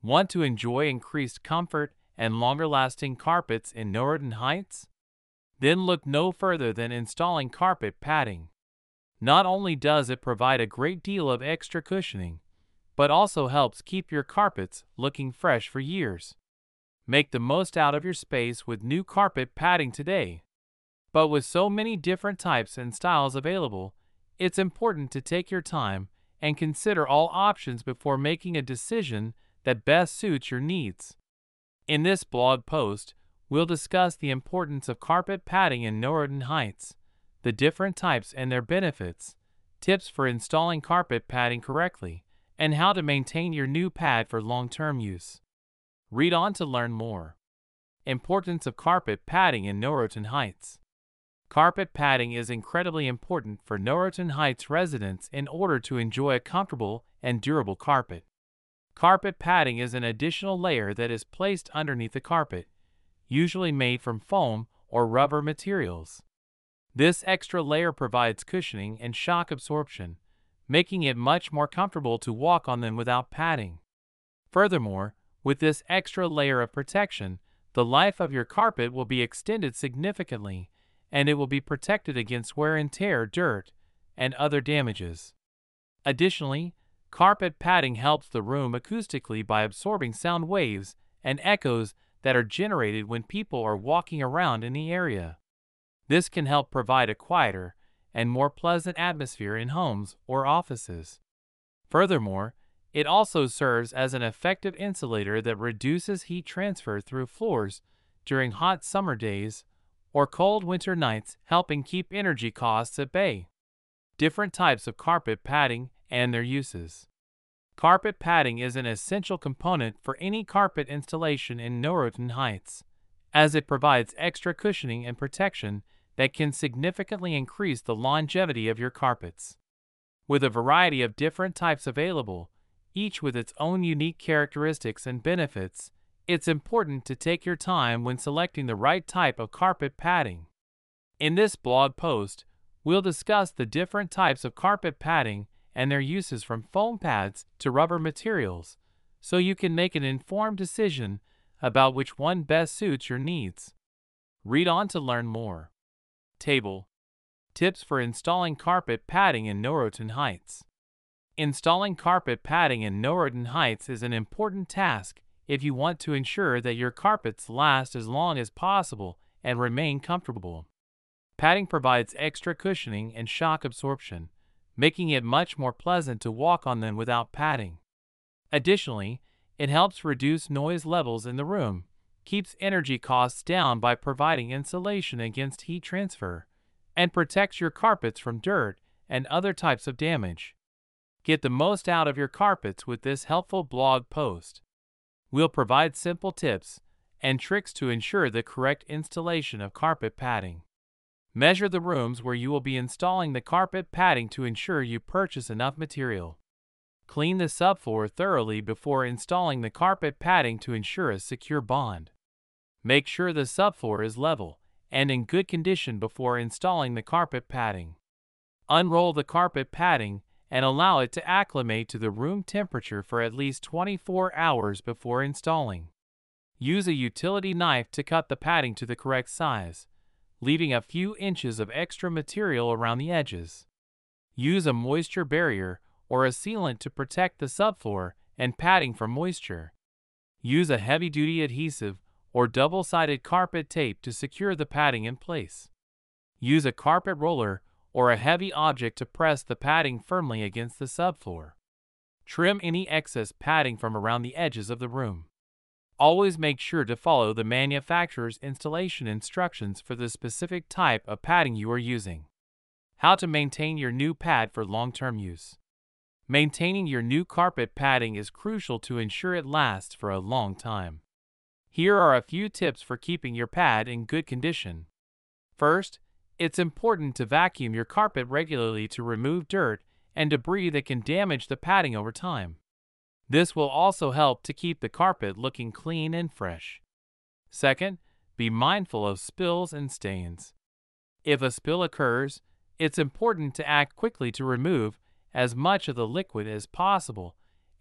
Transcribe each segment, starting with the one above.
Want to enjoy increased comfort and longer-lasting carpets in Norton Heights? Then look no further than installing carpet padding. Not only does it provide a great deal of extra cushioning, but also helps keep your carpets looking fresh for years. Make the most out of your space with new carpet padding today. But with so many different types and styles available, it's important to take your time and consider all options before making a decision that best suits your needs. In this blog post, we'll discuss the importance of carpet padding in Norton Heights, the different types and their benefits, tips for installing carpet padding correctly, and how to maintain your new pad for long-term use. Read on to learn more. Importance of carpet padding in Norton Heights. Carpet padding is incredibly important for Norton Heights residents in order to enjoy a comfortable and durable carpet. Carpet padding is an additional layer that is placed underneath the carpet, usually made from foam or rubber materials. This extra layer provides cushioning and shock absorption, making it much more comfortable to walk on them without padding. Furthermore, with this extra layer of protection, the life of your carpet will be extended significantly, and it will be protected against wear and tear, dirt, and other damages. Additionally, carpet padding helps the room acoustically by absorbing sound waves and echoes that are generated when people are walking around in the area. This can help provide a quieter and more pleasant atmosphere in homes or offices. Furthermore, it also serves as an effective insulator that reduces heat transfer through floors during hot summer days or cold winter nights, helping keep energy costs at bay. Different types of carpet padding and their uses. Carpet padding is an essential component for any carpet installation in Norton Heights, as it provides extra cushioning and protection that can significantly increase the longevity of your carpets. With a variety of different types available, each with its own unique characteristics and benefits, it's important to take your time when selecting the right type of carpet padding. In this blog post, we'll discuss the different types of carpet padding and their uses from foam pads to rubber materials, so you can make an informed decision about which one best suits your needs. Read on to learn more. Table. Tips for installing carpet padding in Norton Heights. Installing carpet padding in Norton Heights is an important task if you want to ensure that your carpets last as long as possible and remain comfortable. Padding provides extra cushioning and shock absorption, making it much more pleasant to walk on them without padding. Additionally, it helps reduce noise levels in the room, keeps energy costs down by providing insulation against heat transfer, and protects your carpets from dirt and other types of damage. Get the most out of your carpets with this helpful blog post. We'll provide simple tips and tricks to ensure the correct installation of carpet padding. Measure the rooms where you will be installing the carpet padding to ensure you purchase enough material. Clean the subfloor thoroughly before installing the carpet padding to ensure a secure bond. Make sure the subfloor is level and in good condition before installing the carpet padding. Unroll the carpet padding and allow it to acclimate to the room temperature for at least 24 hours before installing. Use a utility knife to cut the padding to the correct size, leaving a few inches of extra material around the edges. Use a moisture barrier or a sealant to protect the subfloor and padding from moisture. Use a heavy-duty adhesive or double-sided carpet tape to secure the padding in place. Use a carpet roller or a heavy object to press the padding firmly against the subfloor. Trim any excess padding from around the edges of the room. Always make sure to follow the manufacturer's installation instructions for the specific type of padding you are using. How to maintain your new pad for long-term use. Maintaining your new carpet padding is crucial to ensure it lasts for a long time. Here are a few tips for keeping your pad in good condition. First, it's important to vacuum your carpet regularly to remove dirt and debris that can damage the padding over time. This will also help to keep the carpet looking clean and fresh. Second, be mindful of spills and stains. If a spill occurs, it's important to act quickly to remove as much of the liquid as possible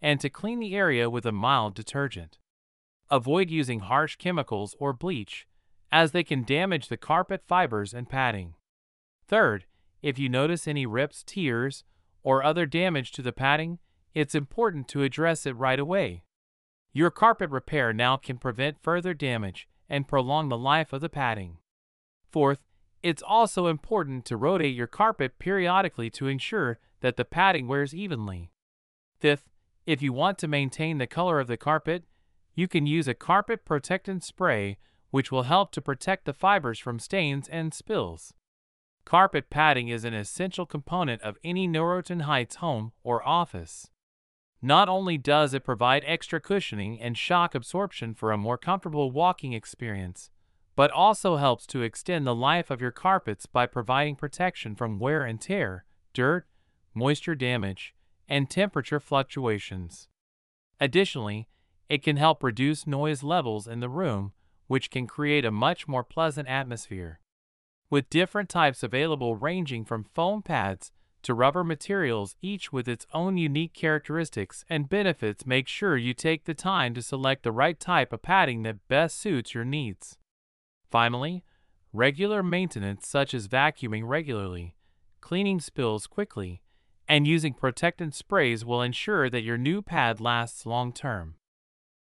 and to clean the area with a mild detergent. Avoid using harsh chemicals or bleach, as they can damage the carpet fibers and padding. Third, if you notice any rips, tears, or other damage to the padding, it's important to address it right away. Your carpet repair now can prevent further damage and prolong the life of the padding. Fourth, it's also important to rotate your carpet periodically to ensure that the padding wears evenly. Fifth, if you want to maintain the color of the carpet, you can use a carpet protectant spray, which will help to protect the fibers from stains and spills. Carpet padding is an essential component of any Noroton Heights home or office. Not only does it provide extra cushioning and shock absorption for a more comfortable walking experience, but also helps to extend the life of your carpets by providing protection from wear and tear, dirt, moisture damage, and temperature fluctuations. Additionally, it can help reduce noise levels in the room, which can create a much more pleasant atmosphere. With different types available ranging from foam pads to rubber materials, each with its own unique characteristics and benefits, make sure you take the time to select the right type of padding that best suits your needs. Finally, regular maintenance such as vacuuming regularly, cleaning spills quickly, and using protectant sprays will ensure that your new pad lasts long term.